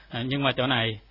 Nhưng mà chỗ này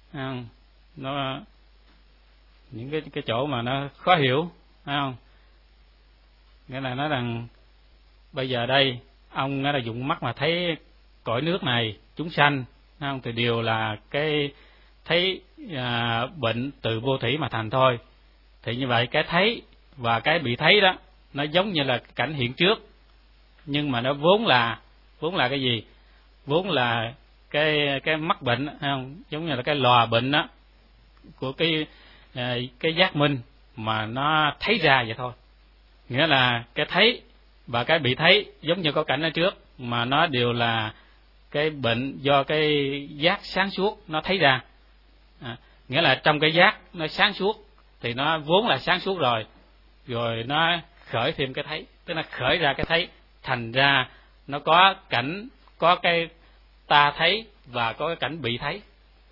nó những cái chỗ mà nó khó hiểu, phải không? Nghĩa là nói rằng bây giờ đây ông là dùng mắt mà thấy cõi nước này chúng sanh, phải không? Thì đều là cái thấy bệnh từ vô thủy mà thành thôi. Thì như vậy cái thấy và cái bị thấy đó nó giống như là cái cảnh hiện trước, nhưng mà nó vốn là cái gì? Vốn là cái mắc bệnh, phải không? Giống như là cái lò bệnh đó của cái giác minh mà nó thấy ra vậy thôi. Nghĩa là cái thấy và cái bị thấy giống như có cảnh ở trước, mà nó đều là cái bệnh do cái giác sáng suốt nó thấy ra. Nghĩa là trong cái giác nó sáng suốt thì nó vốn là sáng suốt rồi nó khởi thêm cái thấy, tức là khởi ra cái thấy, thành ra nó có cảnh, có cái ta thấy và có cái cảnh bị thấy.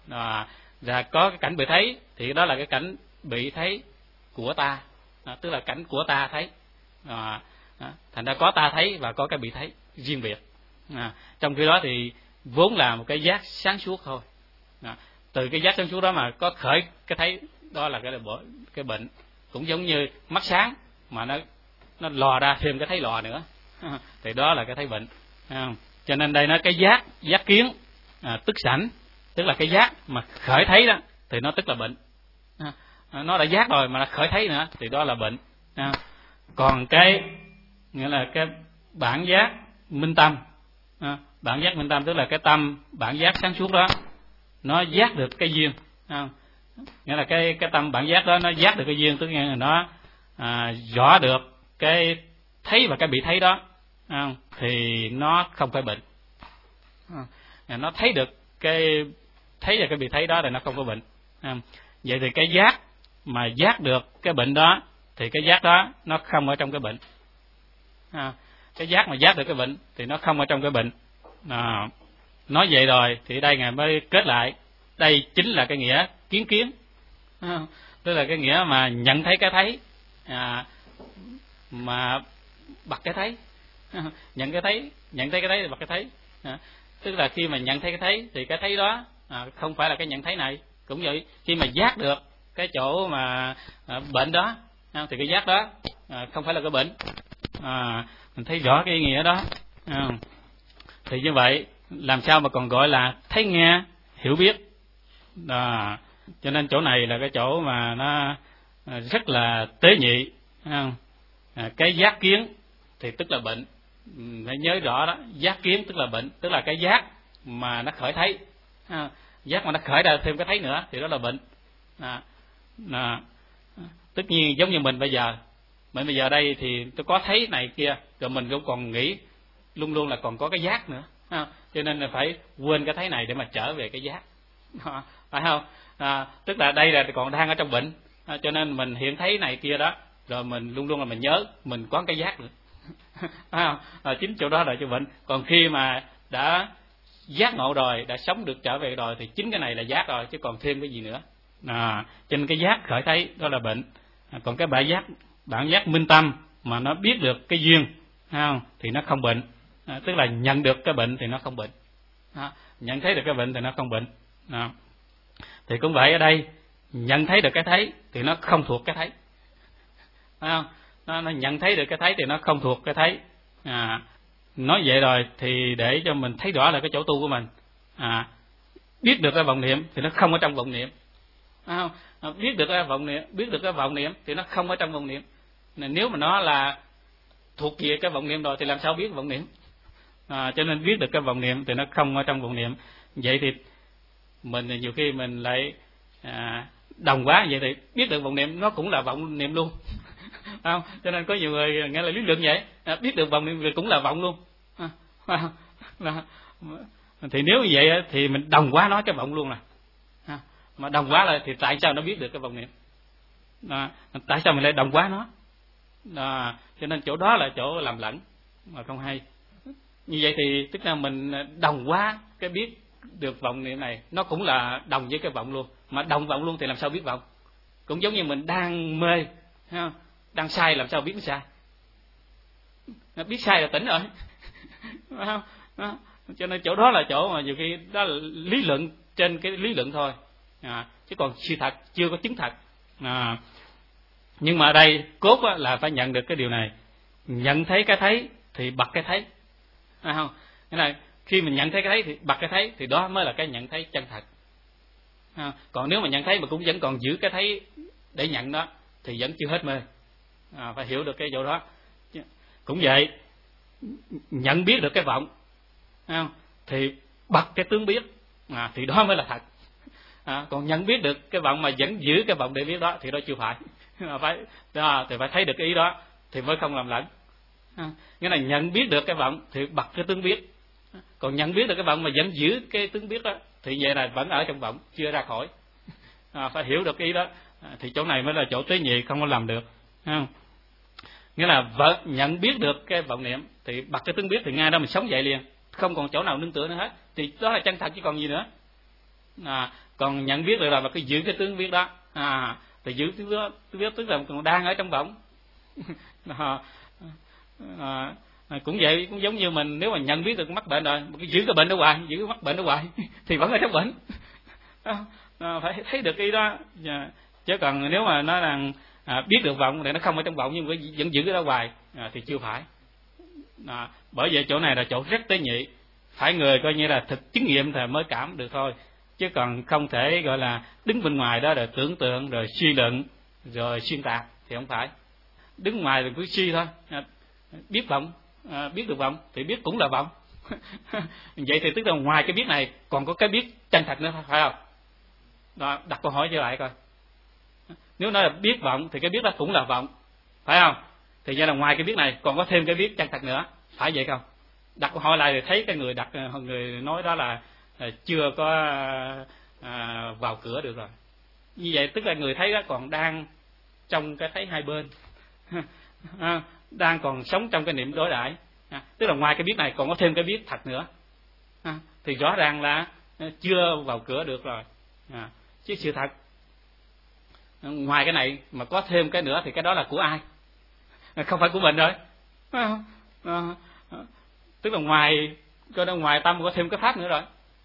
Và có cái cảnh bị thấy thì đó là cái cảnh bị thấy của ta, tức là cảnh của ta thấy. Thành ra có ta thấy và có cái bị thấy riêng biệt. Trong khi đó thì vốn là một cái giác sáng suốt thôi. Từ cái giác sáng suốt đó mà có khởi cái thấy, đó là cái bệnh. Cũng giống như mắt sáng mà nó lò ra thêm cái thấy lò nữa, thì đó là cái thấy bệnh. Cho nên đây nó cái giác kiến tức sảnh, tức là cái giác mà khởi thấy đó thì nó tức là bệnh. Nó đã giác rồi mà nó khởi thấy nữa thì đó là bệnh. Còn cái nghĩa là cái bản giác minh tâm, bản giác minh tâm tức là cái tâm bản giác sáng suốt đó nó giác được cái duyên. Nghĩa là cái tâm bản giác đó nó giác được cái duyên, tức là nó rõ được cái thấy và cái bị thấy đó, thì nó không phải bệnh. Nó thấy được cái thấy và cái bị thấy đó thì nó không có bệnh. Vậy thì cái giác mà giác được cái bệnh đó thì cái giác đó nó không ở trong cái bệnh. Cái giác mà giác được cái bệnh thì nó không ở trong cái bệnh. Nói vậy rồi thì đây Ngài mới kết lại, đây chính là cái nghĩa kiến. Tức là cái nghĩa mà nhận thấy cái thấy, mà bật cái thấy. Nhận thấy cái thấy thì bật cái thấy. Tức là khi mà nhận thấy cái thấy thì cái thấy đó không phải là cái nhận thấy này. Cũng vậy, khi mà giác được cái chỗ mà bệnh đó thì cái giác đó không phải là cái bệnh. Mình thấy rõ cái ý nghĩa đó. Thì như vậy làm sao mà còn gọi là thấy nghe hiểu biết. Cho nên chỗ này là cái chỗ mà nó rất là tế nhị. Cái giác kiến thì tức là bệnh. Phải nhớ rõ đó, giác kiến tức là bệnh, tức là cái giác mà nó khởi thấy. Giác mà nó khởi ra thêm cái thấy nữa thì đó là bệnh. Tất nhiên giống như mình bây giờ đây thì tôi có thấy này kia, rồi mình cũng còn nghĩ luôn luôn là còn có cái giác nữa. Cho nên là phải quên cái thấy này để mà trở về cái giác. Phải không? Tức là đây là còn đang ở trong bệnh, cho nên mình hiện thấy này kia đó, rồi mình luôn luôn là mình nhớ mình có cái giác nữa. Chính chỗ đó là chỗ bệnh. Còn khi mà đã giác ngộ rồi, đã sống được trở về rồi thì chính cái này là giác rồi, chứ còn thêm cái gì nữa. Cho nên cái giác khởi thấy đó là bệnh. Còn cái bản giác minh tâm mà nó biết được cái duyên, thì nó không bệnh. Tức là nhận được cái bệnh thì nó không bệnh. Nhận thấy được cái bệnh thì nó không bệnh. Thì cũng vậy ở đây, nhận thấy được cái thấy thì nó không thuộc cái thấy. Phải không? Nó nhận thấy được cái thấy thì nó không thuộc cái thấy. Nói vậy rồi thì để cho mình thấy rõ là cái chỗ tu của mình. Biết được cái vọng niệm thì nó không ở trong vọng niệm. Biết được cái vọng niệm thì nó không ở trong vọng niệm. Nếu mà nó là thuộc về cái vọng niệm rồi thì làm sao biết vọng niệm? Cho nên biết được cái vọng niệm thì nó không ở trong vọng niệm. Vậy thì mình nhiều khi mình lại đồng quá, vậy thì biết được vọng niệm nó cũng là vọng niệm luôn. Không? Cho nên có nhiều người nghe là lý luận vậy, biết được vọng niệm cũng là vọng luôn. Thì nếu như vậy thì mình đồng quá nói cái vọng luôn nè. Mà đồng quá là thì tại sao nó biết được cái vọng niệm? Tại sao mình lại đồng quá nó? Cho nên chỗ đó là chỗ làm lẫn mà không hay. Như vậy thì tức là mình đồng quá cái biết được vọng niệm này, nó cũng là đồng với cái vọng luôn. Mà đồng vọng luôn thì làm sao biết vọng? Cũng giống như mình đang mê, đang sai làm sao biết nó sai? Nó biết sai là tỉnh rồi. Cho nên chỗ đó là chỗ mà nhiều khi đó là lý luận trên cái lý luận thôi, chứ còn sự thật chưa có chứng thật. Nhưng mà ở đây cốt là phải nhận được cái điều này, nhận thấy cái thấy thì bật cái thấy, không? Nghĩa là khi mình nhận thấy cái thấy thì bật cái thấy, thì đó mới là cái nhận thấy chân thật. Còn nếu mà nhận thấy mà cũng vẫn còn giữ cái thấy để nhận đó thì vẫn chưa hết mê. Phải hiểu được cái chỗ đó. Cũng vậy, nhận biết được cái vọng, không? Thì bật cái tướng biết, thì đó mới là thật. Còn nhận biết được cái vọng mà vẫn giữ cái vọng để biết đó thì đó chưa phải. Thì phải thấy được cái ý đó thì mới không làm lẫn. Nghĩa là nhận biết được cái vọng thì bật cái tướng biết, còn nhận biết được cái vọng mà vẫn giữ cái tướng biết đó thì vậy là vẫn ở trong vọng, chưa ra khỏi. Phải hiểu được cái ý đó, thì chỗ này mới là chỗ tế nhị không có làm được. Nghĩa là nhận biết được cái vọng niệm thì bật cái tướng biết thì ngay đó mình sống dậy liền, không còn chỗ nào nương tựa nữa hết, thì đó là chân thật chứ còn gì nữa. Còn nhận biết được là mà cứ giữ cái tướng biết đó, thì giữ tướng biết tức là còn đang ở trong vọng. Cũng vậy, cũng giống như mình nếu mà nhận biết được mắc bệnh rồi, giữ cái bệnh đó hoài, giữ cái mắc bệnh đó hoài thì vẫn ở trong bệnh. Phải thấy được cái đó, chứ còn nếu mà nó là biết được vọng thì nó không ở trong vọng nhưng vẫn giữ cái đó hoài thì chưa phải. Bởi vậy chỗ này là chỗ rất tế nhị, phải người coi như là thực chứng nghiệm thì mới cảm được thôi, chứ còn không thể gọi là đứng bên ngoài đó rồi tưởng tượng rồi suy luận rồi xuyên tạc thì không phải. Đứng ngoài thì cứ suy thôi, biết vọng, biết được vọng thì biết cũng là vọng. Vậy thì tức là ngoài cái biết này còn có cái biết chân thật nữa, phải không? Đó, đặt câu hỏi trở lại coi, nếu nói là biết vọng thì cái biết đó cũng là vọng, phải không? Thì như là ngoài cái biết này còn có thêm cái biết chân thật nữa, phải vậy không? Đặt câu hỏi lại thì thấy cái người nói đó là chưa có vào cửa được rồi. Như vậy tức là người thấy đó còn đang trong cái thấy hai bên, đang còn sống trong cái niệm đối đãi, tức là ngoài cái biết này còn có thêm cái biết thật nữa, thì rõ ràng là chưa vào cửa được rồi. Chứ sự thật ngoài cái này mà có thêm cái nữa thì cái đó là của ai? Không phải của mình rồi. Tức là ngoài tâm có thêm cái pháp nữa rồi.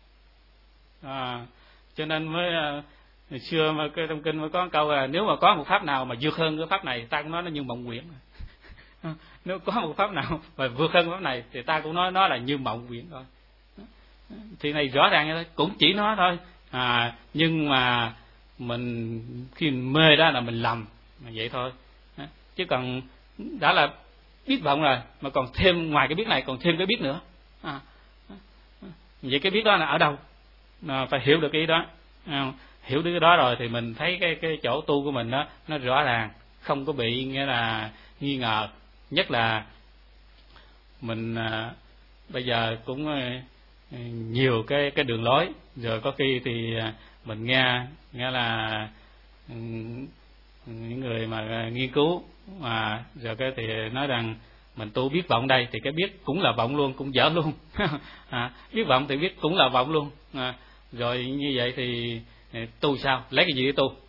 Cho nên mới ngày xưa mà trong kinh mới có câu là nếu mà có một pháp nào mà vượt hơn cái pháp này, ta cũng nói nó như mộng huyễn. Nếu có một pháp nào mà vượt hơn pháp này thì ta cũng nói nó là như mộng huyễn thôi. Thì này rõ ràng thôi, cũng chỉ nó thôi. Nhưng mà mình khi mình mê đó là mình lầm vậy thôi. Chứ còn đã là biết vọng rồi mà còn thêm ngoài cái biết này còn thêm cái biết nữa. Vậy cái biết đó là ở đâu? Phải hiểu được cái đó. Hiểu được cái đó rồi thì mình thấy cái chỗ tu của mình đó nó rõ ràng, không có bị nghĩa là nghi ngờ. Nhất là mình bây giờ cũng nhiều cái đường lối, rồi có khi thì mình nghe là những người mà nghiên cứu rồi cái thì nói rằng mình tu biết vọng đây thì cái biết cũng là vọng luôn, cũng dở luôn. Biết vọng thì biết cũng là vọng luôn. Rồi như vậy thì tu sao, lấy cái gì để tu?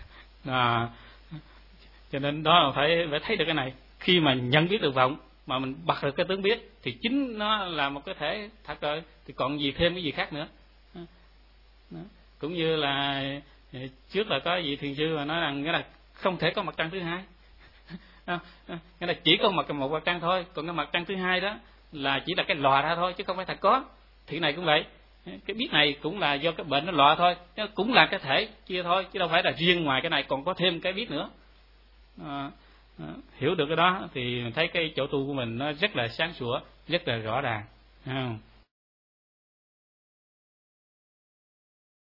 Cho nên đó là phải thấy được cái này. Khi mà nhận biết được vọng mà mình bật được cái tướng biết thì chính nó là một cái thể thật rồi, thì còn gì thêm cái gì khác nữa. Cũng như là trước là có vị thiền sư mà nói rằng nghĩa là không thể có mặt trăng thứ hai. Nghĩa là chỉ có một mặt trăng thôi, còn cái mặt trăng thứ hai đó là chỉ là cái lò ra thôi chứ không phải thật có. Thì này cũng vậy, cái biết này cũng là do cái bệnh nó lò thôi, nó cũng là cái thể chia thôi, chứ đâu phải là riêng ngoài cái này còn có thêm cái biết nữa. Hiểu được cái đó thì mình thấy cái chỗ tu của mình nó rất là sáng sủa, rất là rõ ràng.